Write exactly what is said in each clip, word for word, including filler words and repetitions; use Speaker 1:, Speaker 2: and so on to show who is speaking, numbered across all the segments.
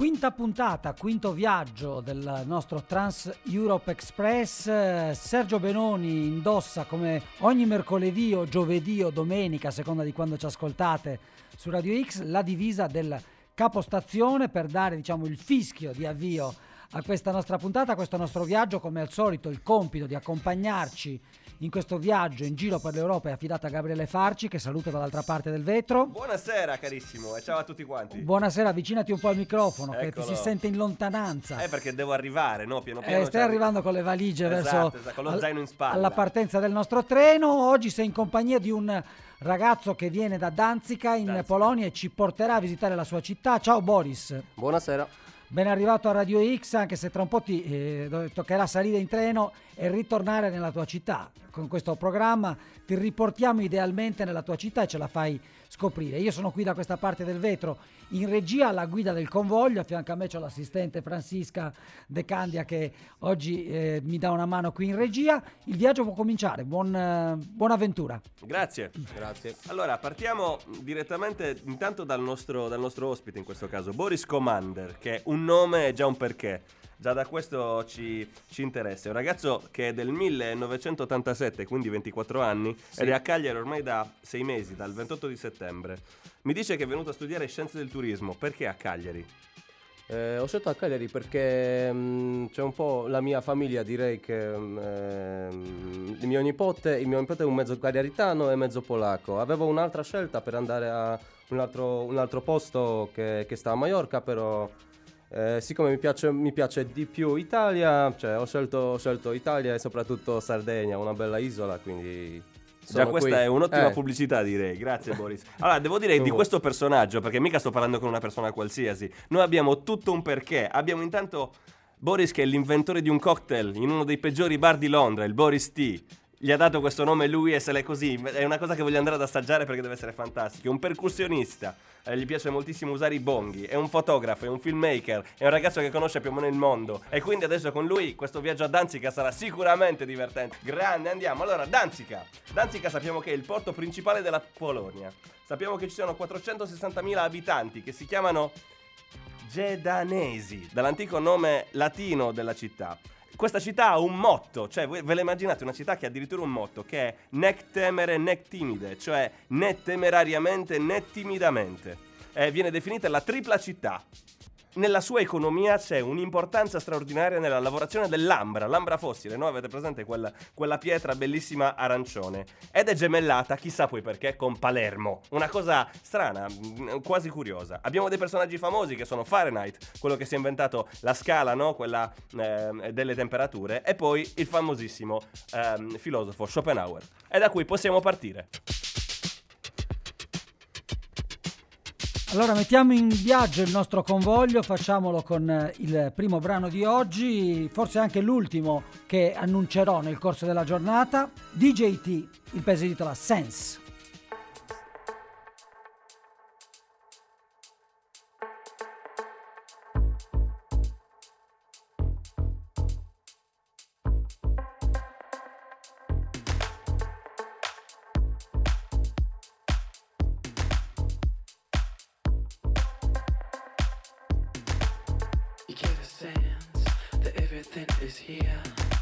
Speaker 1: Quinta puntata, quinto viaggio del nostro Trans Europe Express. Sergio Benoni indossa come ogni mercoledì o giovedì o domenica, a seconda di quando ci ascoltate su Radio X, la divisa del capostazione per dare, diciamo, il fischio di avvio a questa nostra puntata, a questo nostro viaggio. Come al solito il compito di accompagnarci in questo viaggio in giro per l'Europa è affidato a Gabriele Farci, che saluto dall'altra parte del vetro.
Speaker 2: Buonasera carissimo e ciao a tutti quanti.
Speaker 1: Buonasera, avvicinati un po' al microfono. Eccolo. Che ti si sente in lontananza.
Speaker 2: Eh, perché devo arrivare, no? Piano piano.
Speaker 1: Eh, stai arrivando con le valigie,
Speaker 2: esatto,
Speaker 1: verso
Speaker 2: esatto, con lo zaino in spalla,
Speaker 1: alla partenza del nostro treno. Oggi sei in compagnia di un ragazzo che viene da Danzica in
Speaker 2: Danzica.
Speaker 1: Polonia e ci porterà a visitare la sua città. Ciao Boris.
Speaker 3: Buonasera.
Speaker 1: Ben arrivato a Radio X, anche se tra un po' ti eh, toccherà salire in treno e ritornare nella tua città. Con questo programma ti riportiamo idealmente nella tua città e ce la fai scoprire. Io sono qui da questa parte del vetro, in regia alla guida del convoglio. A fianco a me c'ho l'assistente Francisca De Candia che oggi eh, mi dà una mano qui in regia. Il viaggio può cominciare. Buon, eh, buona avventura.
Speaker 2: Grazie.
Speaker 3: Grazie.
Speaker 2: Allora, partiamo direttamente intanto dal nostro, dal nostro ospite, in questo caso Boris Commander, che un nome è già un perché. Già da questo ci, ci interessa. È un ragazzo che è del millenovecentottantasette, quindi ventiquattro anni, sì, ed è a Cagliari ormai da sei mesi, dal ventotto di settembre. Mi dice che è venuto a studiare scienze del turismo. Perché a Cagliari?
Speaker 3: Eh, ho scelto a Cagliari perché mh, c'è un po' la mia famiglia, direi che mh, il mio nipote, il mio nipote è un mezzo cagliaritano e mezzo polacco. Avevo un'altra scelta per andare a un altro, un altro posto che, che sta a Maiorca, però Eh, siccome mi piace, mi piace di più Italia, cioè ho scelto, ho scelto Italia e soprattutto Sardegna, una bella isola, quindi
Speaker 2: già questa
Speaker 3: qui.
Speaker 2: è un'ottima
Speaker 3: eh.
Speaker 2: pubblicità, direi. Grazie Boris. Allora, devo dire di questo personaggio, perché mica sto parlando con una persona qualsiasi, noi abbiamo tutto un perché. Abbiamo intanto Boris, che è l'inventore di un cocktail in uno dei peggiori bar di Londra, il Boris Tea. Gli ha dato questo nome lui e se l'è così. È una cosa che voglio andare ad assaggiare perché deve essere fantastico. È un percussionista, eh, gli piace moltissimo usare i bonghi. È un fotografo, è un filmmaker, è un ragazzo che conosce più o meno il mondo. E quindi adesso con lui questo viaggio a Danzica sarà sicuramente divertente. Grande, andiamo. Allora, Danzica. Danzica sappiamo che è il porto principale della Polonia. Sappiamo che ci sono quattrocentosessantamila abitanti che si chiamano Gedanesi, dall'antico nome latino della città. Questa città ha un motto, cioè voi ve la immaginate una città che ha addirittura un motto che è nec temere nec timide, cioè né temerariamente né timidamente. Eh, viene definita la tripla città. Nella sua economia c'è un'importanza straordinaria nella lavorazione dell'ambra, l'ambra fossile, no? Avete presente quella, quella pietra bellissima arancione? Ed è gemellata, chissà poi perché, con Palermo. Una cosa strana, quasi curiosa. Abbiamo dei personaggi famosi che sono Fahrenheit, quello che si è inventato la scala, no? Quella eh, delle temperature, e poi il famosissimo eh, filosofo Schopenhauer. E da cui possiamo partire.
Speaker 1: Allora mettiamo in viaggio il nostro convoglio, facciamolo con il primo brano di oggi, forse anche l'ultimo che annuncerò nel corso della giornata. D J T, il pezzo si intitola Sense.
Speaker 4: Is here.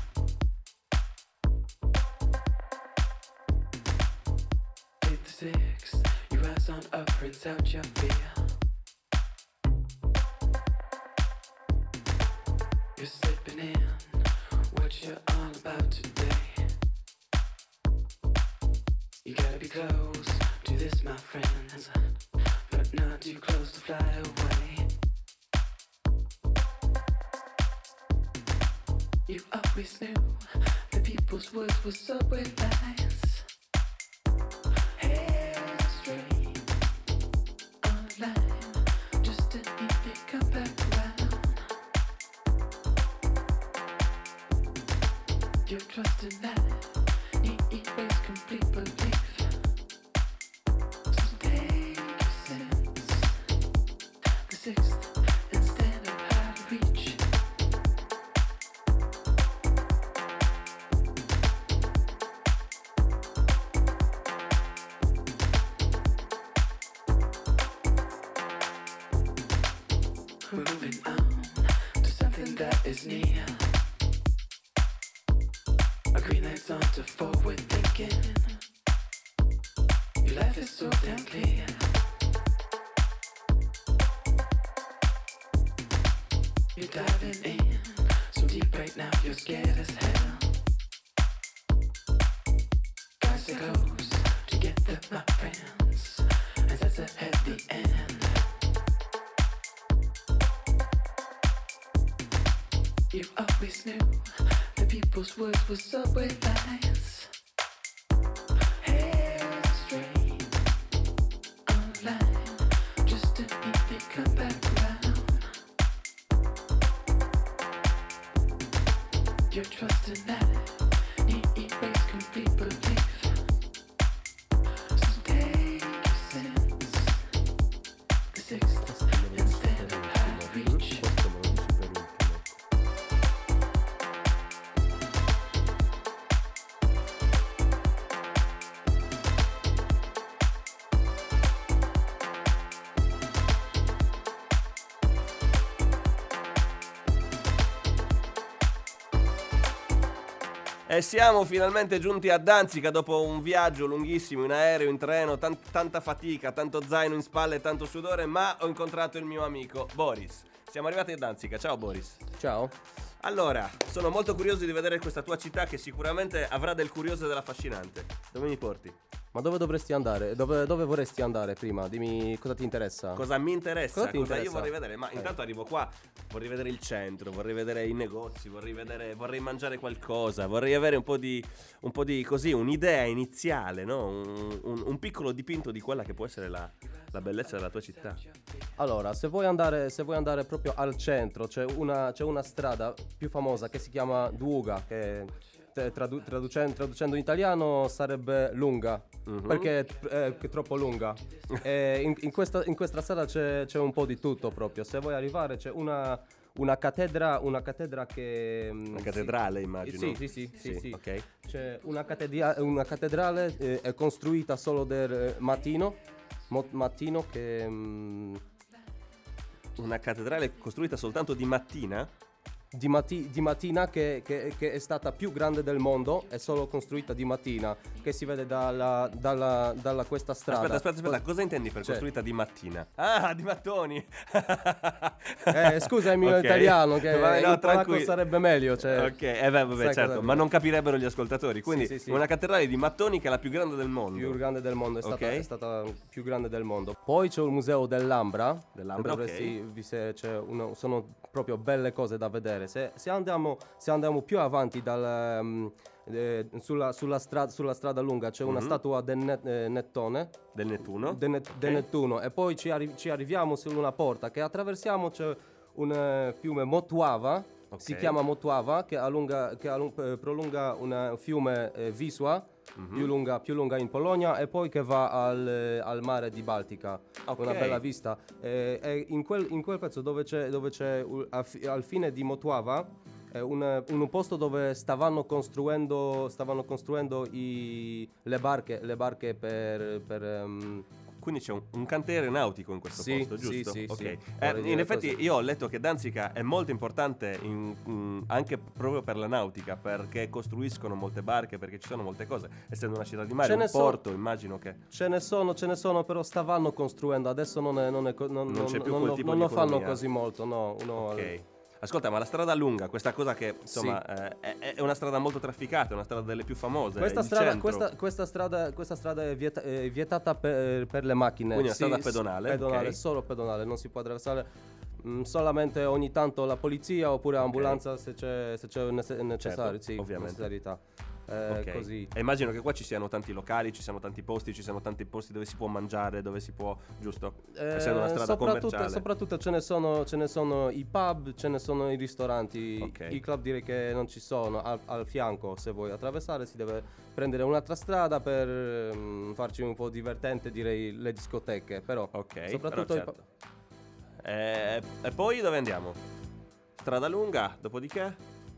Speaker 4: Eight to six, you rise on up, rinse out your fear. You're slipping in what you're all about today. You gotta be close to this, my friends, but not too close to fly away. You always knew the people's words were subway lines. Head straight online, just to hear it come back around. Your trust in that, you erase complete belief. So take your sense, the sixth, instead of how to reach. Moving down to something that is near. A green lights on to forward thinking. Your life is so damn clear. You're diving in so deep right now, you're scared as hell. Guys are close together, my friends, and that's ahead the end. You always knew the people's words were subway lines. Hair straight online, just to meet me come back around. Your trust in that need erase complete belief. So take your sense, the sixth instead of high reach.
Speaker 2: E siamo finalmente giunti a Danzica dopo un viaggio lunghissimo in aereo, in treno, tan- tanta fatica, tanto zaino in spalle e tanto sudore, ma ho incontrato il mio amico Boris. Siamo arrivati a Danzica, ciao Boris.
Speaker 3: Ciao.
Speaker 2: Allora, sono molto curioso di vedere questa tua città che sicuramente avrà del curioso e dell'affascinante. Dove mi porti?
Speaker 3: Ma dove dovresti andare? Dove, dove vorresti andare prima? Dimmi cosa ti interessa.
Speaker 2: Cosa mi interessa?
Speaker 3: Cosa ti
Speaker 2: cosa
Speaker 3: interessa?
Speaker 2: io vorrei vedere? Ma
Speaker 3: Eh.
Speaker 2: intanto arrivo qua, vorrei vedere il centro, vorrei vedere i negozi, vorrei vedere, vorrei mangiare qualcosa, vorrei avere un po' di, un po' di così, un'idea iniziale, no? Un, un- un piccolo dipinto di quella che può essere la, la bellezza della tua città.
Speaker 3: Allora, se vuoi andare, se vuoi andare proprio al centro, c'è una, c'è una strada più famosa che si chiama Duoga, che te- tradu- traducen- traducendo in italiano sarebbe lunga,
Speaker 2: Mhm.
Speaker 3: perché è, tr- è- è troppo lunga. E in, in questa, in questa strada c'è, c'è un po' di tutto proprio. Se vuoi arrivare c'è una, una cattedra, una cattedra che... mm,
Speaker 2: Una
Speaker 3: sì.
Speaker 2: cattedrale, immagino.
Speaker 3: Sì, sì, sì, sì, sì.
Speaker 2: Ok.
Speaker 3: C'è una, cattedia- una cattedrale, eh, è costruita solo del mattino, mo- mattino che... mm,
Speaker 2: Una cattedrale costruita soltanto di mattina?
Speaker 3: Di, matti- di mattina che, che- che è stata più grande del mondo, è solo costruita di mattina, che si vede dalla, dalla, dalla questa strada.
Speaker 2: Aspetta, aspetta, aspetta, cosa intendi per
Speaker 3: Cioè-
Speaker 2: costruita di mattina? Ah, di mattoni!
Speaker 3: Eh, scusa il mio
Speaker 2: Ok.
Speaker 3: italiano, che
Speaker 2: Vabbè, no,
Speaker 3: in polacco
Speaker 2: tranquillo.
Speaker 3: sarebbe meglio. Cioè,
Speaker 2: Ok, eh beh, vabbè,
Speaker 3: sai
Speaker 2: certo,
Speaker 3: cosa-
Speaker 2: ma non capirebbero gli ascoltatori. Quindi
Speaker 3: sì, sì.
Speaker 2: una cattedrale di mattoni che è la più grande del mondo.
Speaker 3: più grande del mondo, è stata,
Speaker 2: Ok.
Speaker 3: è stata più grande del mondo. Poi c'è il museo dell'Ambra,
Speaker 2: Dell'Ambra,
Speaker 3: che dovresti-
Speaker 2: ok.
Speaker 3: vi- se c'è uno- sono proprio belle cose da vedere. Se, se andiamo, se andiamo più avanti dal, ehm, eh, sulla, sulla, stra- sulla strada lunga c'è una
Speaker 2: Mhm.
Speaker 3: statua del Net- eh, Nettone,
Speaker 2: Del Nettuno?
Speaker 3: del, Net- del
Speaker 2: Ok.
Speaker 3: Nettuno, e poi ci, arri- ci arriviamo su una porta che attraversiamo, c'è un eh, fiume Motuava,
Speaker 2: Ok.
Speaker 3: si chiama Motuava, che, allunga, che allung- eh, prolunga un fiume eh, Wisła,
Speaker 2: Mhm.
Speaker 3: più, lunga, più lunga in Polonia, e poi che va al, eh, al mare di Baltica,
Speaker 2: Ok.
Speaker 3: una bella vista. Eh, e in, quel, in quel pezzo dove c'è, dove c'è uh, a fi- al fine di Motuava, è un, un posto dove stavano costruendo, stavano costruendo i- le barche, le barche per... per ehm,
Speaker 2: Quindi c'è un, un cantiere nautico in questo
Speaker 3: Sì,
Speaker 2: posto,
Speaker 3: sì,
Speaker 2: giusto?
Speaker 3: sì,
Speaker 2: Ok.
Speaker 3: sì.
Speaker 2: Eh,
Speaker 3: Vorrei
Speaker 2: in
Speaker 3: dire
Speaker 2: effetti
Speaker 3: così.
Speaker 2: io ho letto che Danzica è molto importante in- mm, anche proprio per la nautica, perché costruiscono molte barche, perché ci sono molte cose. Essendo una città di mare,
Speaker 3: Ce ne
Speaker 2: un
Speaker 3: so-
Speaker 2: porto, immagino che...
Speaker 3: Ce ne sono, ce ne sono, però stavano costruendo, adesso non, è, non, è co- non,
Speaker 2: Non c'è più
Speaker 3: non
Speaker 2: quel
Speaker 3: lo-
Speaker 2: tipo
Speaker 3: non
Speaker 2: di
Speaker 3: lo fanno
Speaker 2: economia.
Speaker 3: così molto, no. no.
Speaker 2: Ok. Ascolta, ma la strada lunga, questa cosa che insomma eh, è, è una strada molto trafficata, è una strada delle più famose.
Speaker 3: Questa
Speaker 2: il
Speaker 3: strada,
Speaker 2: centro.
Speaker 3: questa, questa strada, questa strada è, vieta- è vietata per, per le macchine.
Speaker 2: Quindi è una
Speaker 3: Sì,
Speaker 2: strada
Speaker 3: s-
Speaker 2: pedonale,
Speaker 3: pedonale,
Speaker 2: ok.
Speaker 3: solo pedonale, non si può attraversare. Mm, solamente ogni tanto la polizia oppure ambulanza se c'è, se c'è nece- necessario,
Speaker 2: Certo,
Speaker 3: sì,
Speaker 2: ovviamente.
Speaker 3: necessarietà. Eh,
Speaker 2: Ok.
Speaker 3: Così.
Speaker 2: E immagino che qua ci siano tanti locali, ci siano tanti posti, ci siano tanti posti dove si può mangiare, dove si può, giusto?
Speaker 3: Eh,
Speaker 2: Essendo una strada
Speaker 3: soprattutto,
Speaker 2: commerciale.
Speaker 3: soprattutto ce ne sono, ce ne sono i pub, ce ne sono i ristoranti,
Speaker 2: Ok.
Speaker 3: i club direi che non ci sono. Al, al fianco, se vuoi attraversare, si deve prendere un'altra strada per mm, farci un po' divertente, direi le discoteche. Però,
Speaker 2: Ok,
Speaker 3: soprattutto
Speaker 2: però
Speaker 3: i
Speaker 2: certo. E, e poi dove andiamo? Strada lunga, dopodiché?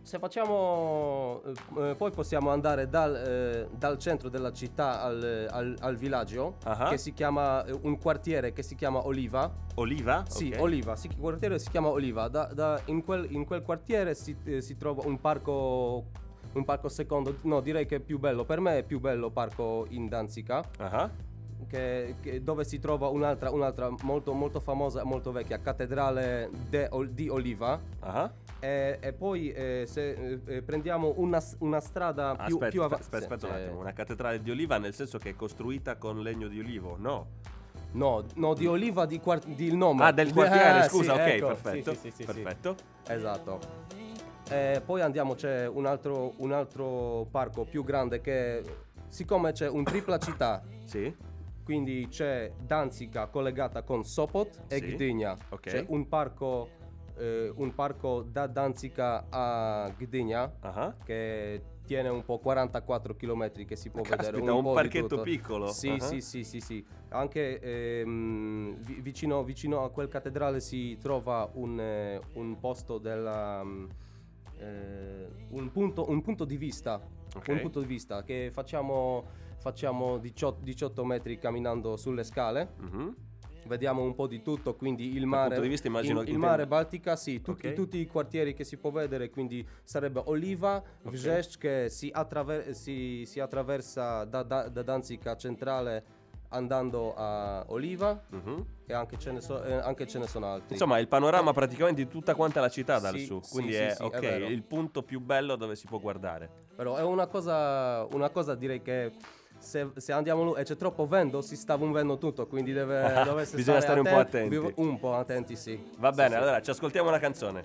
Speaker 3: Se facciamo, eh, eh, poi possiamo andare dal, eh, dal centro della città al, al, al villaggio,
Speaker 2: Ah.
Speaker 3: che si chiama, eh, un quartiere che si chiama Oliva.
Speaker 2: Oliva?
Speaker 3: Sì,
Speaker 2: Ok.
Speaker 3: Oliva, sì, il quartiere si chiama Oliva. Da, da- in, quel, in quel quartiere si, eh, si trova un parco, un parco secondo, no, direi che è più bello, per me è più bello parco in Danzica,
Speaker 2: Ah.
Speaker 3: che, che- dove si trova un'altra, un'altra molto, molto famosa, molto vecchia cattedrale de- ol- di Oliva.
Speaker 2: Ah.
Speaker 3: E, e poi eh, se eh, eh, prendiamo una, s- una strada più,
Speaker 2: Aspetta,
Speaker 3: più
Speaker 2: aspe-
Speaker 3: avanti.
Speaker 2: aspetta, aspetta un attimo. Una cattedrale di oliva nel senso che è costruita con legno di olivo? No.
Speaker 3: No, no, di Oliva di, quart- di il nome.
Speaker 2: Ah, del quartiere,
Speaker 3: Eh,
Speaker 2: scusa,
Speaker 3: sì,
Speaker 2: ok,
Speaker 3: ecco,
Speaker 2: perfetto.
Speaker 3: sì, sì, sì, sì, sì.
Speaker 2: perfetto.
Speaker 3: Esatto. E poi andiamo, c'è un altro, un altro parco più grande che, siccome c'è un tripla città,
Speaker 2: Sì.
Speaker 3: quindi c'è Danzica collegata con Sopot e
Speaker 2: Sì,
Speaker 3: Gdynia.
Speaker 2: ok.
Speaker 3: C'è un parco, eh, un parco da Danzica a Gdynia
Speaker 2: Ah.
Speaker 3: che tiene un po' quarantaquattro chilometri, che si può
Speaker 2: Caspita,
Speaker 3: vedere
Speaker 2: un
Speaker 3: un, po' di
Speaker 2: parchetto
Speaker 3: tutto.
Speaker 2: piccolo.
Speaker 3: Sì,
Speaker 2: Ah.
Speaker 3: sì, sì, sì, sì. Anche ehm, vi- vicino, vicino a quel cattedrale si trova un, eh, un posto della mm, eh, un, punto, un punto di vista.
Speaker 2: Ok.
Speaker 3: Un punto di vista che facciamo, facciamo diciotto, diciotto metri camminando sulle scale.
Speaker 2: Mhm.
Speaker 3: Vediamo un po' di tutto, quindi il mare,
Speaker 2: punto di vista immagino-
Speaker 3: il, il
Speaker 2: intendo-
Speaker 3: mare Baltica, sì, tutti,
Speaker 2: Ok.
Speaker 3: tutti i quartieri che si può vedere, quindi sarebbe Oliva,
Speaker 2: Ok.
Speaker 3: Wrzeszcz che si, attraver- si, si attraversa da, da, da Danzica centrale andando a Oliva,
Speaker 2: Mhm.
Speaker 3: e anche ce ne, so- eh, anche ce ne sono altri.
Speaker 2: Insomma, il panorama praticamente di tutta quanta la città dal
Speaker 3: Sì,
Speaker 2: su.
Speaker 3: sì,
Speaker 2: Quindi
Speaker 3: sì,
Speaker 2: è,
Speaker 3: sì, è
Speaker 2: ok,
Speaker 3: vero.
Speaker 2: il punto più bello dove si può guardare.
Speaker 3: Però è una cosa, una cosa direi che se, se andiamo lì e c'è troppo vento si sta muovendo tutto, quindi deve, dovesse
Speaker 2: Bisogna stare un po'
Speaker 3: attenti,
Speaker 2: attenti.
Speaker 3: Un po' attenti, sì.
Speaker 2: Va
Speaker 3: Sì,
Speaker 2: bene,
Speaker 3: sì.
Speaker 2: allora ci ascoltiamo una canzone.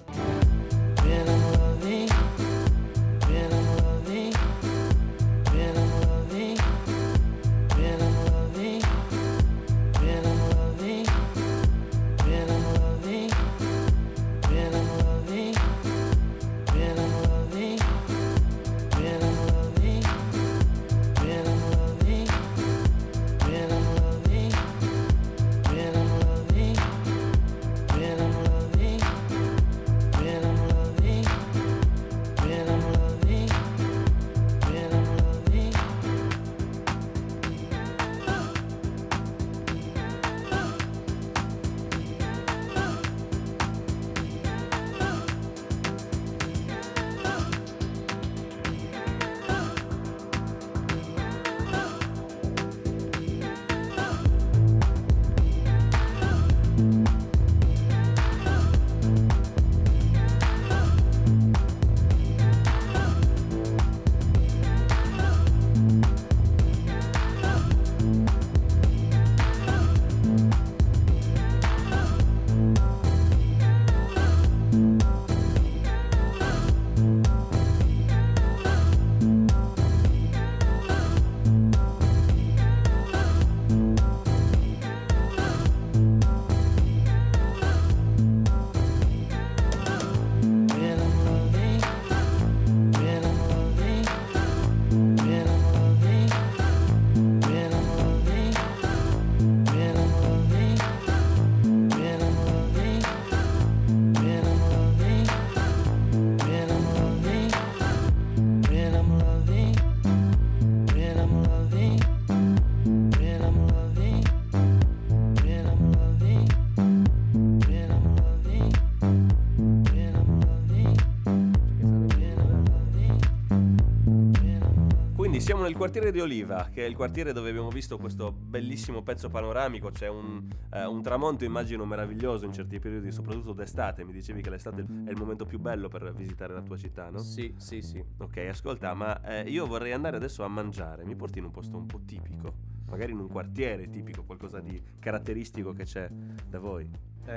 Speaker 2: Quindi siamo nel quartiere di Oliva, che è il quartiere dove abbiamo visto questo bellissimo pezzo panoramico. C'è un, eh, un tramonto, immagino, meraviglioso in certi periodi, soprattutto d'estate. Mi dicevi che l'estate è il momento più bello per visitare la tua città, no?
Speaker 3: Sì, sì, sì.
Speaker 2: Ok, ascolta, ma eh, io vorrei andare adesso a mangiare. Mi porti in un posto un po' tipico, magari in un quartiere tipico, qualcosa di caratteristico che c'è da voi.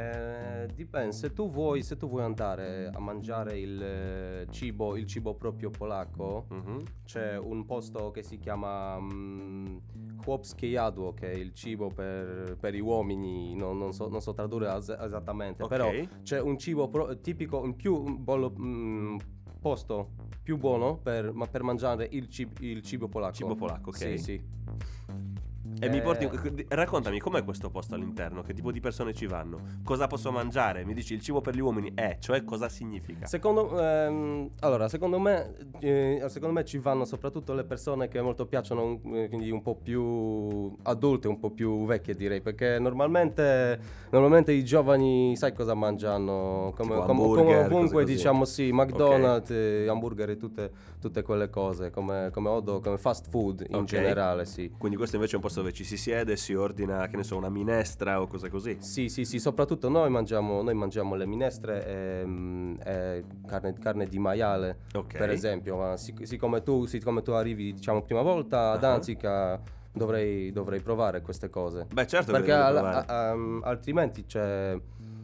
Speaker 3: Eh, dipende, se tu vuoi, se tu vuoi andare a mangiare il eh, cibo, il cibo proprio polacco,
Speaker 2: Mhm.
Speaker 3: c'è un posto che si chiama um, Chłopskie Jadło, che è il cibo per, per gli uomini, non, non so, non so tradurre es- esattamente,
Speaker 2: Ok.
Speaker 3: però c'è un cibo pro- tipico, un più un bollo, mm, posto più buono per, ma per mangiare il, cib- il cibo polacco.
Speaker 2: Cibo polacco, ok.
Speaker 3: Sì, sì.
Speaker 2: E mi porti,
Speaker 3: Eh,
Speaker 2: raccontami com'è questo posto all'interno, che tipo di persone ci vanno, cosa posso mangiare? Mi dici il cibo per gli uomini è, cioè cosa significa?
Speaker 3: Secondo, ehm, allora, secondo me, eh, secondo me ci vanno soprattutto le persone che molto piacciono, eh, quindi un po' più adulte, un po' più vecchie direi, perché normalmente, normalmente i giovani sai cosa mangiano, come,
Speaker 2: Tipo
Speaker 3: come- come
Speaker 2: hamburger, cose
Speaker 3: ovunque
Speaker 2: così.
Speaker 3: diciamo sì, McDonald's, eh, hamburger e tutte, tutte quelle cose, come, come hot dog, come fast food in
Speaker 2: Ok.
Speaker 3: generale, sì.
Speaker 2: Quindi questo invece è un posto dove ci si siede, si ordina, che ne so, una minestra o cose così.
Speaker 3: Sì, sì, sì, soprattutto noi mangiamo, noi mangiamo le minestre e, mm, e carne, carne di maiale,
Speaker 2: Ok.
Speaker 3: per esempio. Ma sic- siccome, tu, siccome tu arrivi, diciamo, prima volta a
Speaker 2: Ah.
Speaker 3: Danzica, dovrei, dovrei provare queste cose.
Speaker 2: Beh, certo che
Speaker 3: Perché
Speaker 2: devi
Speaker 3: al-
Speaker 2: provare.
Speaker 3: a- a- altrimenti c'è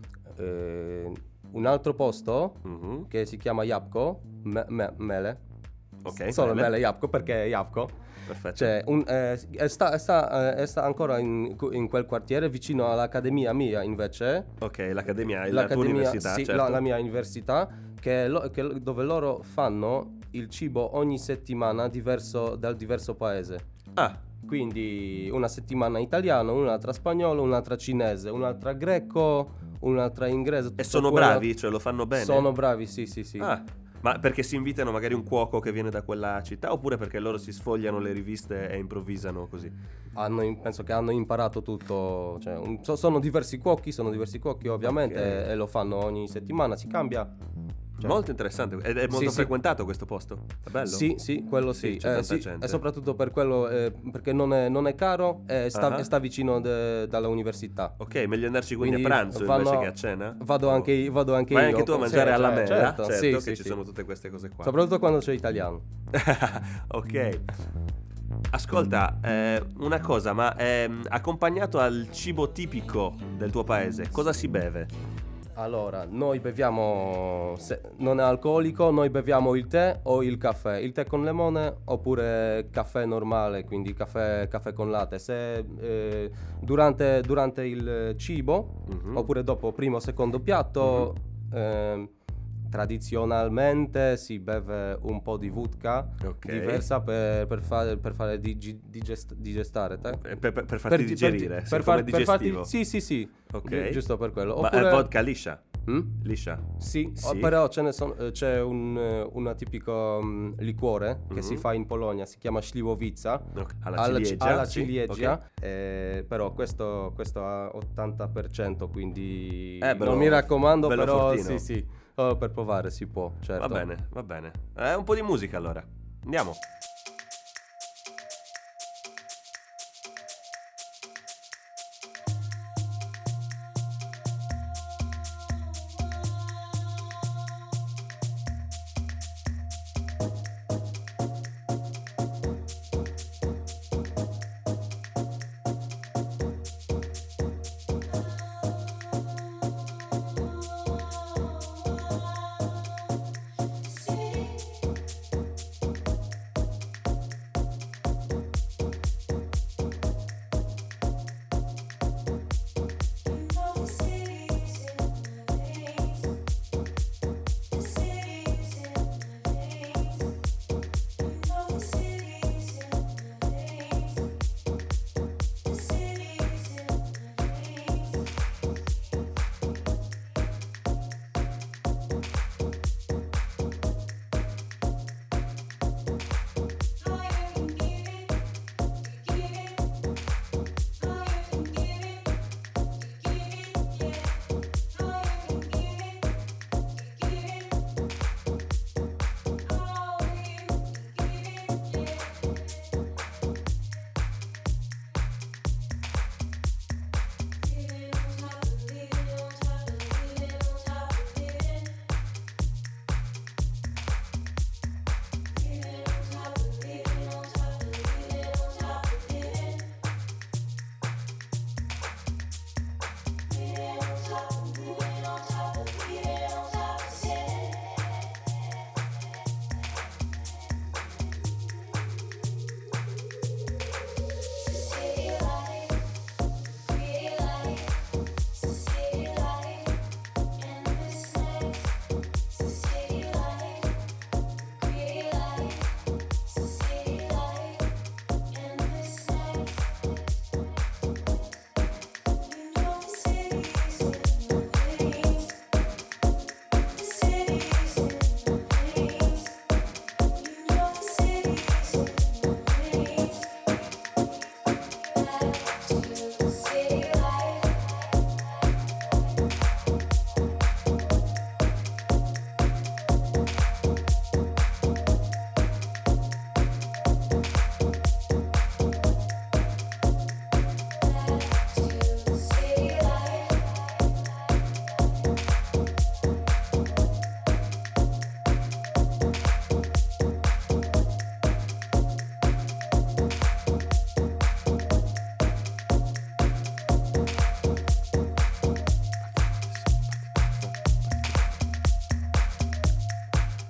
Speaker 3: eh, un altro posto
Speaker 2: Mhm.
Speaker 3: che si chiama Yapko, me- me- Mele.
Speaker 2: Ok,
Speaker 3: Solo
Speaker 2: bene.
Speaker 3: Mele Yapko, perché è Yapko.
Speaker 2: Perfetto.
Speaker 3: Cioè, un- eh, è sta, è sta, eh, è sta ancora in, in quel quartiere vicino all'accademia mia invece.
Speaker 2: Ok, l'accademia è la tua
Speaker 3: L'accademia,
Speaker 2: università,
Speaker 3: sì,
Speaker 2: certo.
Speaker 3: la, la mia università, che lo- che- dove loro fanno il cibo ogni settimana diverso dal diverso paese.
Speaker 2: Ah,
Speaker 3: Quindi una settimana italiano, un'altra spagnolo, un'altra cinese, un'altra greco, un'altra inglese.
Speaker 2: e
Speaker 3: tutto
Speaker 2: sono
Speaker 3: quello-
Speaker 2: bravi? Cioè lo fanno bene?
Speaker 3: Sono bravi, sì, sì, sì.
Speaker 2: Ah, ma perché si invitano magari un cuoco che viene da quella città oppure perché loro si sfogliano le riviste e improvvisano così?
Speaker 3: Hanno im- penso che hanno imparato tutto, cioè, un- so- sono diversi cuochi, sono diversi cuochi ovviamente
Speaker 2: Ok.
Speaker 3: e, e lo fanno ogni settimana, si cambia. Cioè-
Speaker 2: Molto interessante. Ed è molto
Speaker 3: Sì, sì.
Speaker 2: frequentato questo posto? È bello?
Speaker 3: Sì, sì, quello
Speaker 2: Sì,
Speaker 3: sì.
Speaker 2: c'è
Speaker 3: Eh,
Speaker 2: tanta
Speaker 3: sì,
Speaker 2: gente.
Speaker 3: e soprattutto per quello, eh, perché non è, non è caro e sta,
Speaker 2: Ah.
Speaker 3: e sta vicino de- dall'università.
Speaker 2: Ok, meglio andarci quindi,
Speaker 3: Quindi
Speaker 2: a pranzo
Speaker 3: vanno-
Speaker 2: invece che a cena?
Speaker 3: Vado
Speaker 2: Oh.
Speaker 3: anche, io- vado anche
Speaker 2: Vai
Speaker 3: io.
Speaker 2: anche tu a
Speaker 3: Sì,
Speaker 2: mangiare alla
Speaker 3: cioè,
Speaker 2: mela?
Speaker 3: certo,
Speaker 2: Certo,
Speaker 3: sì,
Speaker 2: che
Speaker 3: sì,
Speaker 2: ci
Speaker 3: sì.
Speaker 2: sono tutte queste cose qua.
Speaker 3: Soprattutto quando c'è italiano.
Speaker 2: Ok. Ascolta, eh, una cosa, ma ehm, accompagnato al cibo tipico del tuo paese, cosa si beve?
Speaker 3: Allora, noi beviamo, se non è alcolico, noi beviamo il tè o il caffè. Il tè con limone oppure caffè normale, quindi caffè, caffè con latte. Se eh, durante, durante il cibo,
Speaker 2: Mhm.
Speaker 3: oppure dopo primo o secondo piatto, ehm, tradizionalmente si beve un po' di vodka
Speaker 2: Ok.
Speaker 3: diversa per, per fare, per fare digi- digest- digestare te.
Speaker 2: Eh, Per, per- per farti digerire, sì,
Speaker 3: per,
Speaker 2: come
Speaker 3: far- per farti-
Speaker 2: digestivo.
Speaker 3: sì, sì, sì.
Speaker 2: Ok.
Speaker 3: Gi- giusto per quello.
Speaker 2: Ma è
Speaker 3: Oppure-
Speaker 2: vodka liscia?
Speaker 3: Mm?
Speaker 2: Liscia?
Speaker 3: Sì,
Speaker 2: Sì.
Speaker 3: oh, però ce ne son- eh, c'è un eh, una tipico mm, liquore che
Speaker 2: Mhm.
Speaker 3: si fa in Polonia, si chiama Sliwowica.
Speaker 2: Ok, alla
Speaker 3: alla, ci-
Speaker 2: ciliegia?
Speaker 3: alla
Speaker 2: sì,
Speaker 3: ciliegia,
Speaker 2: ok.
Speaker 3: eh, però questo, questo ha ottanta per cento, quindi
Speaker 2: Eh, bello-
Speaker 3: non mi raccomando,
Speaker 2: bello
Speaker 3: però
Speaker 2: fortino.
Speaker 3: sì, sì, oh, per provare si può, certo.
Speaker 2: Va bene, va bene. Eh, un po' di musica allora. Andiamo.
Speaker 4: See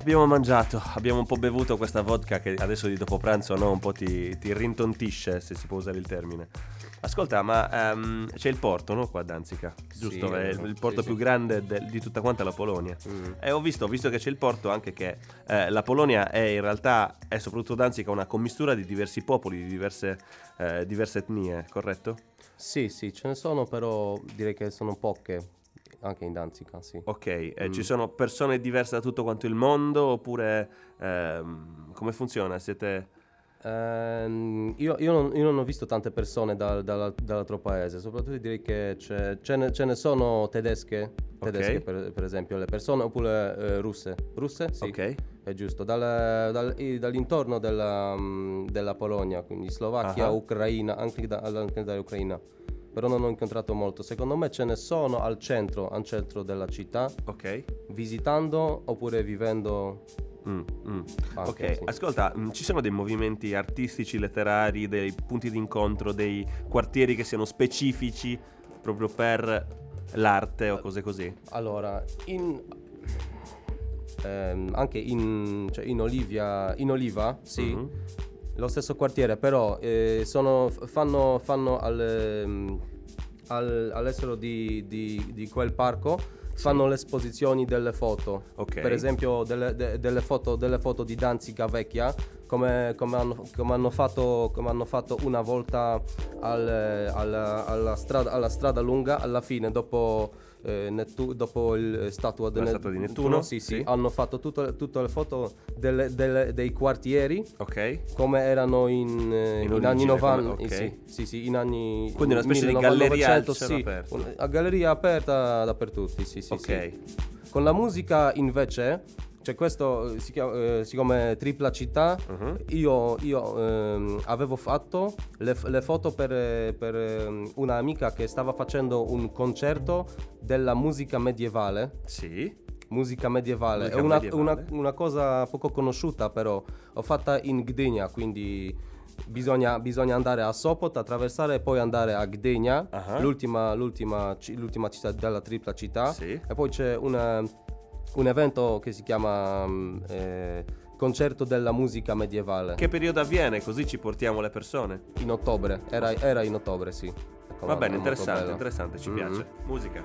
Speaker 2: abbiamo mangiato, abbiamo un po' bevuto questa vodka che adesso di dopo pranzo no, un po' ti, ti rintontisce, se si può usare il termine. Ascolta, ma ehm, c'è il porto, no? Qua a Danzica, giusto?
Speaker 3: Sì,
Speaker 2: È il, il porto
Speaker 3: sì,
Speaker 2: più
Speaker 3: sì.
Speaker 2: grande del- di tutta quanta la Polonia.
Speaker 3: Mm.
Speaker 2: E ho visto, ho visto che c'è il porto anche che eh, la Polonia è in realtà, e soprattutto Danzica, una commistura di diversi popoli, di diverse, eh, diverse etnie, corretto?
Speaker 3: Sì, sì, ce ne sono, però direi che sono poche anche in Danzica, sì.
Speaker 2: Ok, eh,
Speaker 3: Mm.
Speaker 2: ci sono persone diverse da tutto quanto il mondo oppure ehm, come funziona? Siete...
Speaker 3: Ehm, io, io non, io non ho visto tante persone dal- dalla- dall'altro paese, soprattutto direi che c'è- ce, ne, ce ne sono tedesche, tedesche
Speaker 2: Ok.
Speaker 3: per, per esempio, le persone, oppure eh, russe. Russe? Sì,
Speaker 2: Ok.
Speaker 3: è giusto. Dal- dal- i- dall'intorno della, mm, della Polonia, quindi Slovacchia,
Speaker 2: Ah.
Speaker 3: Ucraina, anche, da, anche dall'Ucraina. Però non ho incontrato molto. Secondo me ce ne sono al centro, al centro della città,
Speaker 2: Ok.
Speaker 3: visitando oppure vivendo.
Speaker 2: Mm, mm.
Speaker 3: Anche,
Speaker 2: Ok,
Speaker 3: sì.
Speaker 2: ascolta, mm, ci sono dei movimenti artistici, letterari, dei punti di incontro, dei quartieri che siano specifici proprio per l'arte o cose così?
Speaker 3: Allora, in, ehm, anche in, cioè in Olivia, in Oliva, sì,
Speaker 2: Mhm.
Speaker 3: lo stesso quartiere, però eh, sono, fanno, fanno al, ehm, al- all'estero di, di- di quel parco, fanno le esposizioni delle foto.
Speaker 2: Ok.
Speaker 3: Per esempio delle, de- delle foto, delle foto di Danzica vecchia, come, come hanno, come hanno fatto, come hanno fatto una volta al- alla, alla strada, alla strada lunga, alla fine, dopo, eh, Nettu- dopo il statua,
Speaker 2: La statua di Nettuno,
Speaker 3: sì, sì,
Speaker 2: sì.
Speaker 3: hanno fatto tutte, tutte le foto delle- delle- dei quartieri
Speaker 2: Ok?
Speaker 3: come erano in, eh,
Speaker 2: In
Speaker 3: in anni
Speaker 2: origine,
Speaker 3: novanta,
Speaker 2: come- ok.
Speaker 3: sì, sì, sì, in anni
Speaker 2: Quindi una specie di
Speaker 3: millenovecento,
Speaker 2: galleria al cielo
Speaker 3: sì,
Speaker 2: aperto.
Speaker 3: un- a galleria aperta dappertutto, sì, sì,
Speaker 2: Ok.
Speaker 3: sì. Con la musica invece, cioè questo eh, si chiama, eh, siccome tripla città,
Speaker 2: Mhm.
Speaker 3: io, io, ehm, avevo fatto le, f- le foto per, eh, per ehm, un'amica che stava facendo un concerto della musica medievale.
Speaker 2: Sì.
Speaker 3: Musica medievale,
Speaker 2: Musica
Speaker 3: è una,
Speaker 2: medievale.
Speaker 3: una- una cosa poco conosciuta, però ho fatta in Gdynia, quindi bisogna, bisogna andare a Sopot, attraversare e poi andare a Gdynia,
Speaker 2: Ah.
Speaker 3: l'ultima, l'ultima ci- l'ultima città della tripla città,
Speaker 2: Sì.
Speaker 3: e poi c'è una- un evento che si chiama mm, eh, Concerto della musica medievale,
Speaker 2: Che periodo avviene? Così ci portiamo le persone.
Speaker 3: in ottobre, era, era in ottobre, sì. Ecco,
Speaker 2: Va
Speaker 3: è
Speaker 2: bene,
Speaker 3: molto
Speaker 2: interessante,
Speaker 3: bello.
Speaker 2: interessante, ci
Speaker 3: Mhm.
Speaker 2: piace. Musica.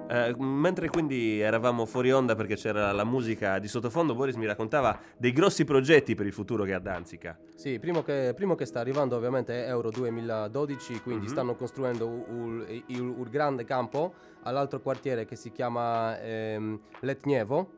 Speaker 2: Eh, mentre quindi eravamo fuori onda perché c'era la musica di sottofondo, Boris mi raccontava dei grossi progetti per il futuro che ha Danzica.
Speaker 3: Sì, primo che, primo che sta arrivando ovviamente è Euro duemiladodici, quindi
Speaker 2: Mhm.
Speaker 3: stanno costruendo un il grande campo all'altro quartiere che si chiama ehm, Letnievo,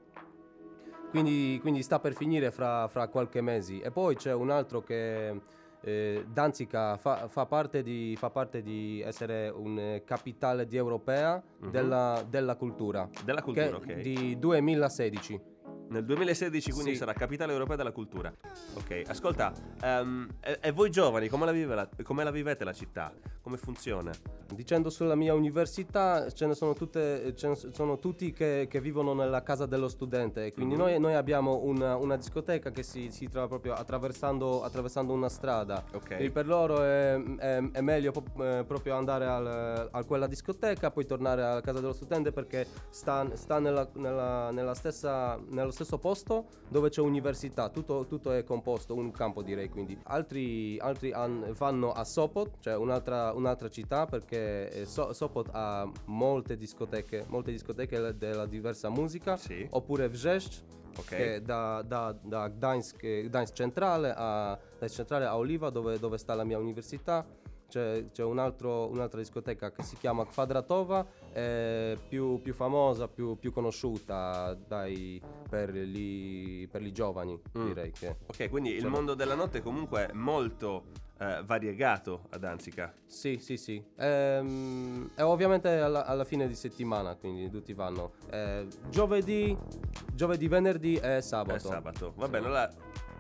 Speaker 3: quindi, quindi sta per finire fra, fra qualche mesi. E poi c'è un altro che eh, Danzica fa, fa, parte di, fa parte di essere un eh, capitale di europea
Speaker 2: Mhm.
Speaker 3: della, della cultura,
Speaker 2: Della cultura,
Speaker 3: che
Speaker 2: ok.
Speaker 3: di duemilasedici.
Speaker 2: Nel duemilasedici quindi
Speaker 3: Sì.
Speaker 2: sarà capitale europea della cultura. Ok, ascolta, ehm, e, e voi giovani come la, vive la- come la vivete la città? Come funziona?
Speaker 3: Dicendo sulla mia università, ce ne sono, tutte, ce ne sono tutti che, che vivono nella casa dello studente, e quindi
Speaker 2: Mhm.
Speaker 3: noi, noi abbiamo una, una discoteca che si, si trova proprio attraversando, attraversando una strada.
Speaker 2: Ok.
Speaker 3: Quindi per loro è, è- è meglio po- eh, proprio andare al- a quella discoteca, poi tornare alla casa dello studente perché sta, sta nella, nella- nella stessa, nello stesso posto dove c'è università, tutto, tutto è composto, un campo direi. Quindi altri, altri han- vanno a Sopot, cioè un'altra, un'altra città, perché eh, So- Sopot ha molte discoteche, molte discoteche della diversa musica,
Speaker 2: Sì.
Speaker 3: oppure Wrzeszcz,
Speaker 2: Ok.
Speaker 3: che da, da, da Gdańsk, eh, Gdańsk centrale a, Gdańsk centrale a Oliva, dove, dove sta la mia università. C'è, c'è un altro- un'altra discoteca che si chiama Kwadratova, è più, più famosa, più, più conosciuta dai, per, gli, per gli giovani,
Speaker 2: Mm.
Speaker 3: direi che.
Speaker 2: Ok, quindi il
Speaker 3: Cioè-
Speaker 2: mondo della notte comunque è molto eh, variegato a Danzica.
Speaker 3: Sì, sì, sì. Ehm, E, ovviamente alla, alla fine di settimana, quindi tutti vanno. Eh, giovedì, giovedì, venerdì e sabato.
Speaker 2: È sabato. Va
Speaker 3: Sì.
Speaker 2: bene, allora,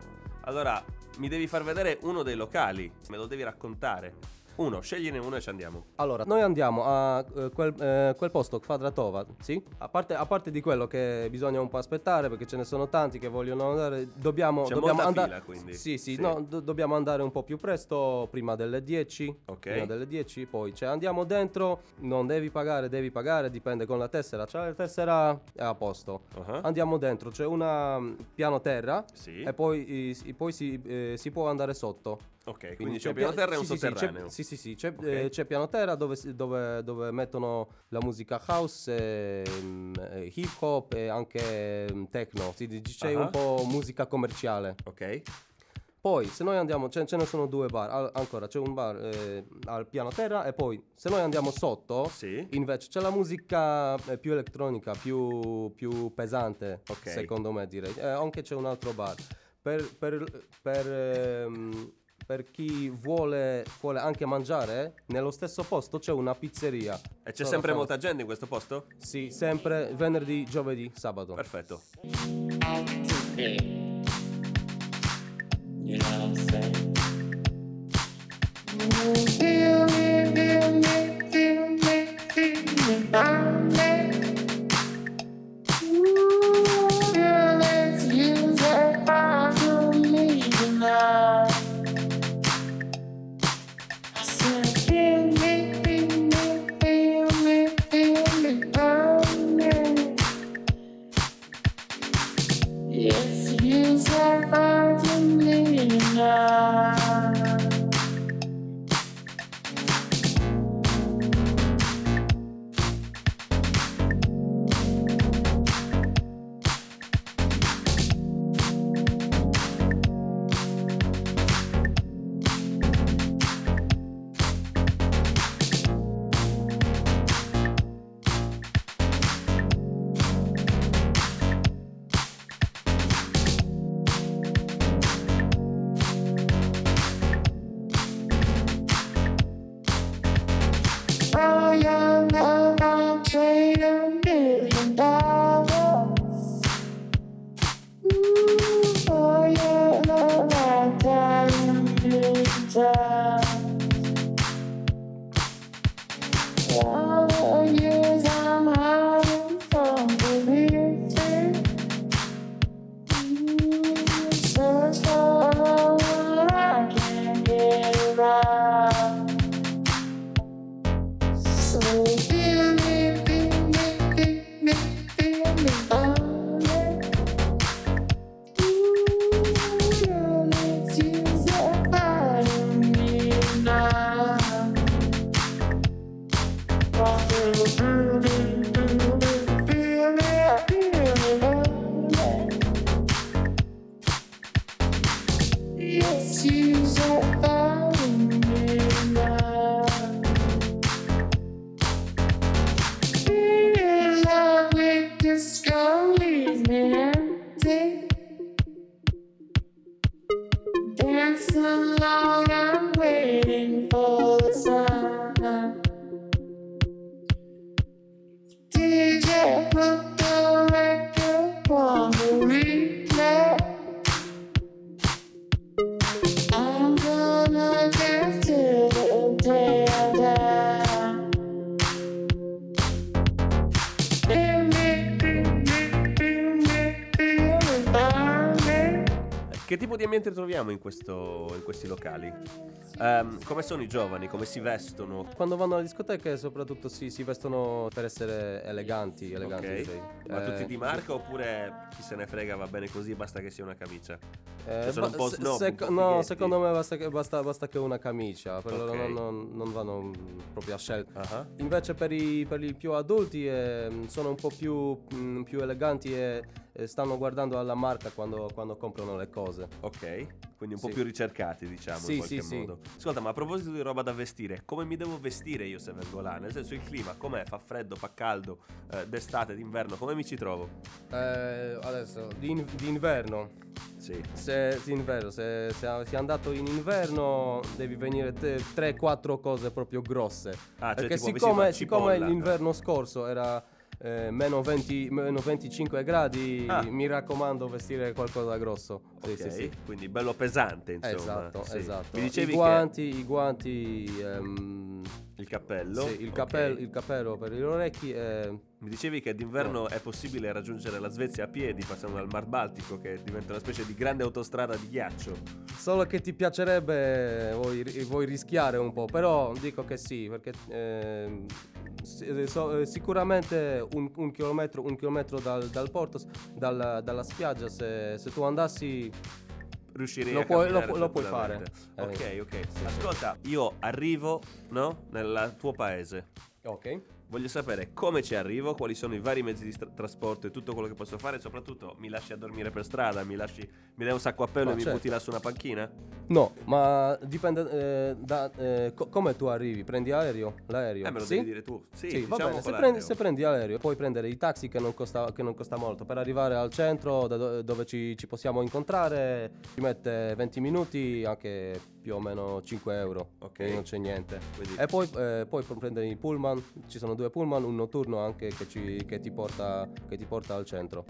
Speaker 2: allora mi devi far vedere uno dei locali, me lo devi raccontare. Uno, scegliene uno e ci andiamo.
Speaker 3: Allora, noi andiamo a eh, quel, eh, quel posto, Kwadratova, sì? A parte, a parte di quello che bisogna un po' aspettare perché ce ne sono tanti che vogliono andare, dobbiamo,
Speaker 2: C'è
Speaker 3: dobbiamo
Speaker 2: molta
Speaker 3: andare.
Speaker 2: fila, quindi.
Speaker 3: Sì, sì,
Speaker 2: Sì.
Speaker 3: no, do- dobbiamo andare un po' più presto, prima delle dieci.
Speaker 2: Ok.
Speaker 3: Prima delle dieci, poi cioè, andiamo dentro, non devi pagare, devi pagare, dipende con la tessera. C'è la tessera, è a posto.
Speaker 2: Uh-huh.
Speaker 3: Andiamo dentro, c'è una mm, piano terra
Speaker 2: Sì.
Speaker 3: e poi, i- poi si, eh, si può andare sotto.
Speaker 2: Ok, quindi, c'è un
Speaker 3: pia-
Speaker 2: piano terra e un
Speaker 3: sì, sì, sì,
Speaker 2: sotterraneo.
Speaker 3: c'è- Sì, sì, sì, c'è,
Speaker 2: Ok.
Speaker 3: eh, c'è piano terra dove, si- dove, dove mettono la musica house, ehm, eh, hip hop e anche ehm, techno. Sì, di- c'è
Speaker 2: Ah.
Speaker 3: un po' musica commerciale.
Speaker 2: Ok.
Speaker 3: Poi, se noi andiamo, ce, ce ne sono due bar. Al- ancora c'è un bar eh, al piano terra, e poi se noi andiamo sotto,
Speaker 2: Sì.
Speaker 3: invece c'è la musica eh, più elettronica, più, più pesante,
Speaker 2: Ok.
Speaker 3: secondo me direi. Eh, anche c'è un altro bar. Per, per, per, ehm, per chi vuole, vuole anche mangiare, nello stesso posto c'è una pizzeria.
Speaker 2: E c'è
Speaker 3: Sono
Speaker 2: sempre
Speaker 3: fam-
Speaker 2: molta gente in questo posto?
Speaker 3: Sì, sempre venerdì, giovedì, sabato.
Speaker 2: Perfetto.
Speaker 5: You know what I'm saying? Yes, you are far to me now. I'm gonna dance till the day I die.
Speaker 2: Che tipo di ambiente troviamo in, questo, in questi locali? Ehm, come sono i giovani? Come si vestono?
Speaker 3: Quando vanno alle discoteche soprattutto si, si vestono per essere eleganti, eleganti
Speaker 2: Ok.
Speaker 3: sì.
Speaker 2: Ma
Speaker 3: Eh,
Speaker 2: tutti di marca oppure chi se ne frega, va bene così, basta che sia una camicia?
Speaker 3: eh,
Speaker 2: Cioè, sono un
Speaker 3: ba-
Speaker 2: po'
Speaker 3: se-
Speaker 2: snob,
Speaker 3: sec-
Speaker 2: un po'
Speaker 3: no,
Speaker 2: fighetti.
Speaker 3: secondo me basta che, basta, basta che una camicia, per loro
Speaker 2: Ok.
Speaker 3: non, non- non vanno mm, proprio a scelta.
Speaker 2: Ah,
Speaker 3: Invece per i, per i più adulti eh, sono un po' più, mm, più eleganti e, e stanno guardando alla marca quando, quando comprano le cose.
Speaker 2: ok, quindi un po'
Speaker 3: Sì.
Speaker 2: più ricercati, diciamo,
Speaker 3: Sì,
Speaker 2: in qualche
Speaker 3: sì, sì.
Speaker 2: modo. Ascolta, ma a proposito di roba da vestire, come mi devo vestire io se vengo là? Nel senso, il clima com'è? Fa freddo, fa caldo, eh, d'estate, d'inverno, come mi ci trovo?
Speaker 3: Eh, adesso, di, in- di inverno,
Speaker 2: Sì.
Speaker 3: se, di inverno, se, se sei andato in inverno devi venire tre quattro cose proprio grosse.
Speaker 2: Ah, cioè
Speaker 3: Perché
Speaker 2: tipo
Speaker 3: siccome,
Speaker 2: vestiva
Speaker 3: siccome
Speaker 2: cipolla.
Speaker 3: l'inverno scorso era eh, meno, venti, meno venticinque gradi,
Speaker 2: Ah.
Speaker 3: mi raccomando vestire qualcosa grosso. Sì,
Speaker 2: Ok,
Speaker 3: sì, sì.
Speaker 2: quindi bello pesante, insomma.
Speaker 3: Esatto,
Speaker 2: Sì.
Speaker 3: esatto.
Speaker 2: Mi dicevi
Speaker 3: I guanti, i guanti, ehm,
Speaker 2: che il cappello?
Speaker 3: sì, il,
Speaker 2: ok.
Speaker 3: cappello, il cappello per gli orecchi. eh,
Speaker 2: Mi dicevi che d'inverno è possibile raggiungere la Svezia a piedi passando dal Mar Baltico, che diventa una specie di grande autostrada di ghiaccio.
Speaker 3: Solo che ti piacerebbe, vuoi, vuoi rischiare un po', però dico che sì, perché ehm, si- so- eh, sicuramente un, un chilometro, un chilometro dal, dal porto, s- dal- dalla spiaggia, se, se tu andassi,
Speaker 2: Riuscirei
Speaker 3: Lo
Speaker 2: a
Speaker 3: puoi-
Speaker 2: camminare
Speaker 3: lo pu- lo puoi
Speaker 2: tranquillamente.
Speaker 3: fare.
Speaker 2: Ok, ok. Ascolta, io arrivo, no? Nel tuo paese.
Speaker 3: ok?
Speaker 2: Voglio sapere come ci arrivo, quali sono i vari mezzi di stra- trasporto e tutto quello che posso fare. Soprattutto mi lasci a dormire per strada, mi lasci, mi dai un sacco a pelo
Speaker 3: Ma
Speaker 2: e mi
Speaker 3: certo.
Speaker 2: butti là su una panchina?
Speaker 3: No, ma dipende eh, da eh, co- come tu arrivi, prendi aereo, l'aereo.
Speaker 2: Eh, me lo
Speaker 3: sì?
Speaker 2: devi dire tu. Sì,
Speaker 3: Sì, va
Speaker 2: diciamo
Speaker 3: bene, se
Speaker 2: con
Speaker 3: prendi,
Speaker 2: l'aereo.
Speaker 3: se prendi aereo puoi prendere i taxi che non costa, che non costa molto. Per arrivare al centro da do- dove ci, ci possiamo incontrare ci mette venti minuti, anche più o meno cinque euro,
Speaker 2: Ok.
Speaker 3: quindi non c'è niente.
Speaker 2: Quindi-
Speaker 3: E poi, eh, poi puoi prendere i pullman, ci sono due pullman, un notturno anche che, ci- che ti porta, che ti porta al centro.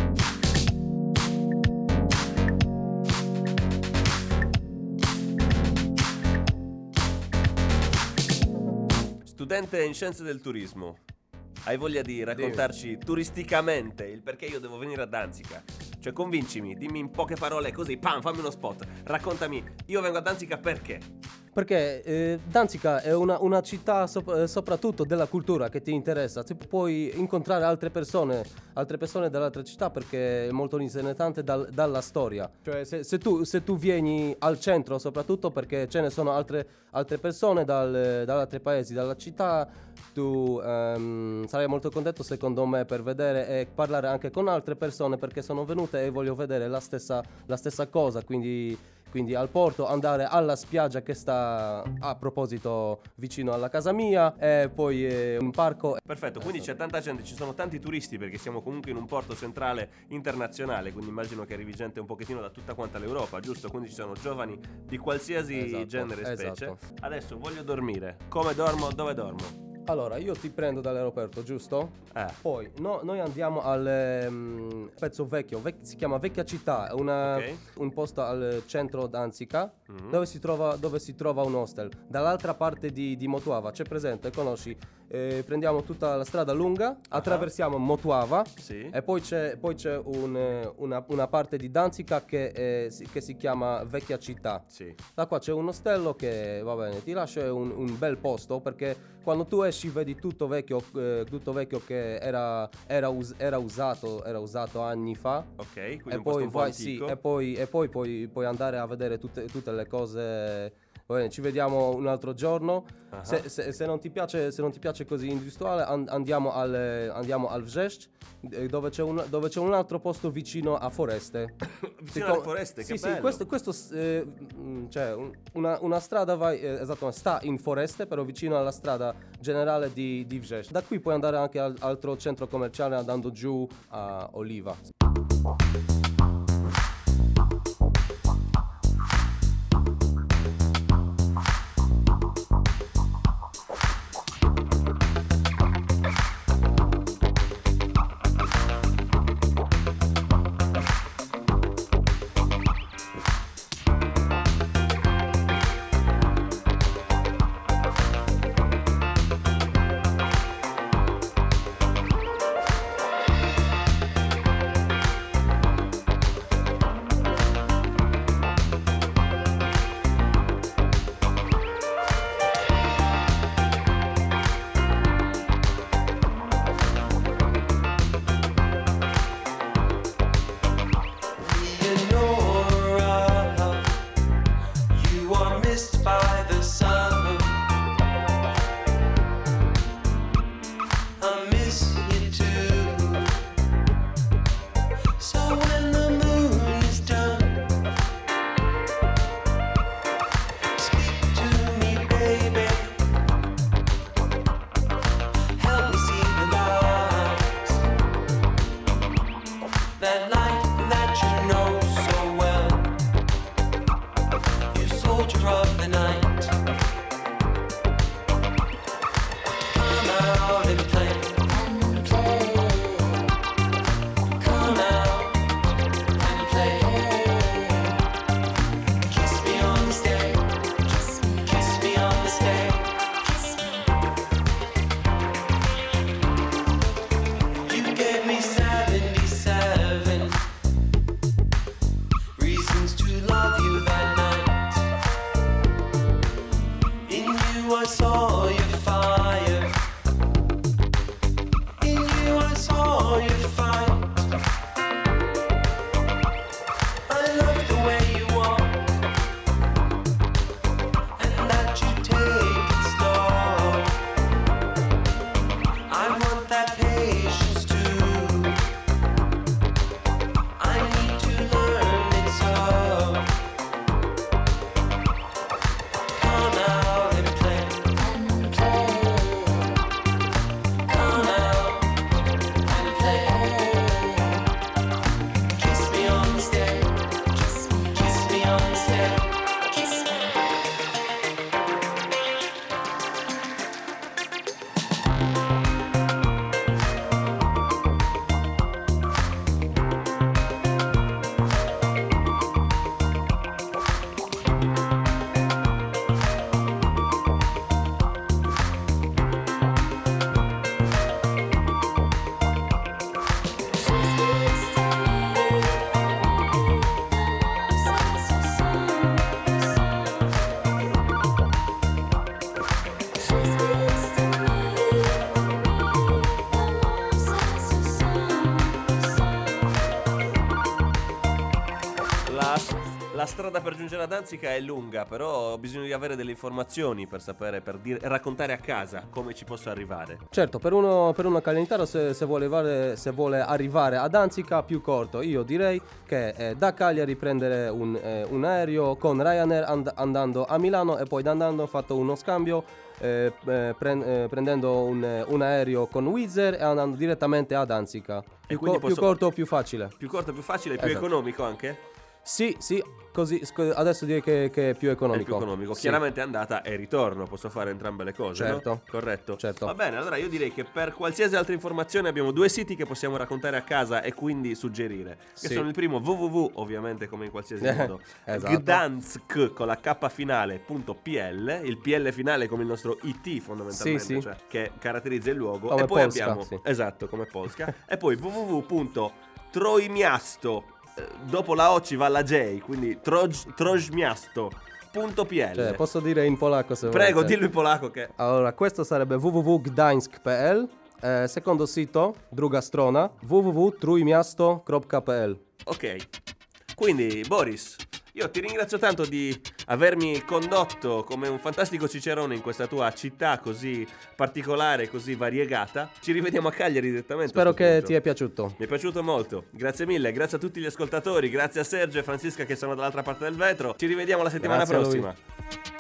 Speaker 2: Studente in scienze del turismo, hai voglia di raccontarci turisticamente il perché io devo venire a Danzica? Cioè convincimi, dimmi in poche parole così, pam, fammi uno spot. Raccontami, io vengo a Danzica perché?
Speaker 3: Perché eh, Danzica è una, una città sop- eh, soprattutto della cultura che ti interessa. Ti puoi incontrare altre persone, altre persone dell'altra città perché è molto interessante dal- dalla storia. Cioè se, se tu, se tu vieni al centro soprattutto perché ce ne sono altre, altre persone dal, da altri paesi, dalla città, tu ehm, sarai molto contento secondo me per vedere e parlare anche con altre persone perché sono venute e voglio vedere la stessa, la stessa cosa, quindi... Quindi al porto, andare alla spiaggia che sta a proposito vicino alla casa mia e poi eh, un parco.
Speaker 2: Perfetto, quindi c'è tanta gente, ci sono tanti turisti perché siamo comunque in un porto centrale internazionale, quindi immagino che arrivi gente un pochettino da tutta quanta l'Europa, giusto? Quindi ci sono giovani di qualsiasi
Speaker 3: Esatto,
Speaker 2: genere e specie.
Speaker 3: esatto.
Speaker 2: Adesso voglio dormire. Come dormo? Dove dormo?
Speaker 3: Allora, io ti prendo dall'aeroporto, giusto?
Speaker 2: Eh.
Speaker 3: Poi no- noi andiamo al ehm, pezzo vecchio, vec- si chiama Vecchia Città, è una-
Speaker 2: Ok.
Speaker 3: un posto al centro Danzica
Speaker 2: Mhm.
Speaker 3: dove, si trova, dove si trova un hostel. Dall'altra parte di, di Motuava, c'è presente, conosci? Eh, prendiamo tutta la strada lunga, attraversiamo Motuava
Speaker 2: Sì.
Speaker 3: e poi c'è, poi c'è un, eh, una, una parte di Danzica che, eh, si, che si chiama Vecchia Città.
Speaker 2: Sì.
Speaker 3: Da qua c'è un ostello che va bene, ti lascia è un, un bel posto perché quando tu esci vedi tutto vecchio, eh, tutto vecchio che era, era, us- era usato, era usato anni fa.
Speaker 2: Ok, quindi
Speaker 3: E
Speaker 2: un posto
Speaker 3: poi,
Speaker 2: un po'
Speaker 3: vai, sì,
Speaker 2: antico.
Speaker 3: e poi, e poi puoi, puoi andare a vedere tutte, tutte le cose. Va bene, ci vediamo un altro giorno.
Speaker 2: Ah.
Speaker 3: Se, se- se non ti piace, se non ti piace così industriale, an- andiamo al, andiamo al Vjeș, eh, dove c'è, un, dove c'è un altro posto vicino a Foreste.
Speaker 2: Vicino
Speaker 3: Sì,
Speaker 2: alle
Speaker 3: co-
Speaker 2: foreste,
Speaker 3: sì,
Speaker 2: che
Speaker 3: sì,
Speaker 2: bello.
Speaker 3: questo, questo eh, mm, cioè, un- una, una strada vai, eh, esatto, sta in Foreste, però vicino alla strada generale di, di Vjeș. Da qui puoi andare anche al altro centro commerciale andando giù a Oliva.
Speaker 2: la strada per giungere a Danzica è lunga, però ho bisogno di avere delle informazioni per sapere, per dire, raccontare a casa come ci posso arrivare.
Speaker 3: Certo, per uno, per uno cagliaritano se, se, vuole arrivare, se vuole arrivare a Danzica più corto, io direi che eh, da Cagliari prendere un, eh, un aereo con Ryanair and- andando a Milano e poi da andando fatto uno scambio eh, eh, pre- eh, prendendo un, eh, un aereo con Wizz Air e andando direttamente a Danzica. Più,
Speaker 2: quindi
Speaker 3: co-
Speaker 2: posso-
Speaker 3: più corto, più facile.
Speaker 2: Più corto, più facile, più
Speaker 3: Esatto.
Speaker 2: economico anche?
Speaker 3: Sì, sì, così sc- adesso direi che, che è più
Speaker 2: È
Speaker 3: economico.
Speaker 2: più economico.
Speaker 3: Sì.
Speaker 2: Chiaramente andata e ritorno, posso fare entrambe le cose,
Speaker 3: Certo.
Speaker 2: no? Corretto.
Speaker 3: Certo.
Speaker 2: Va bene, allora io direi che per qualsiasi altra informazione abbiamo due siti che possiamo raccontare a casa e quindi suggerire. Che
Speaker 3: Sì.
Speaker 2: sono il primo www, ovviamente come in qualsiasi modo,
Speaker 3: Esatto.
Speaker 2: Gdansk con la K finale punto P L, il P L finale come il nostro I T fondamentalmente,
Speaker 3: Sì, sì.
Speaker 2: cioè che caratterizza il luogo.
Speaker 3: Come
Speaker 2: e poi
Speaker 3: Polska,
Speaker 2: abbiamo,
Speaker 3: sì.
Speaker 2: esatto, come Polska. E poi www.trojmiasto, eh, dopo la O ci va la J, quindi troj, trojmiasto.pl.
Speaker 3: Cioè, posso dire in polacco se
Speaker 2: Prego,
Speaker 3: volete.
Speaker 2: dillo in polacco che...
Speaker 3: Allora, questo sarebbe www.gdańsk.pl. Eh, secondo sito, druga strona, www.trójmiasto.pl.
Speaker 2: Ok. Quindi, Boris, io ti ringrazio tanto di avermi condotto come un fantastico cicerone in questa tua città così particolare, così variegata. Ci rivediamo a Cagliari direttamente.
Speaker 3: Spero
Speaker 2: a sto
Speaker 3: che
Speaker 2: punto.
Speaker 3: ti è piaciuto.
Speaker 2: Mi è piaciuto molto. Grazie mille, grazie a tutti gli ascoltatori, grazie a Sergio e Francisca che sono dall'altra parte del vetro. Ci rivediamo la settimana
Speaker 3: Grazie a lui.
Speaker 2: prossima.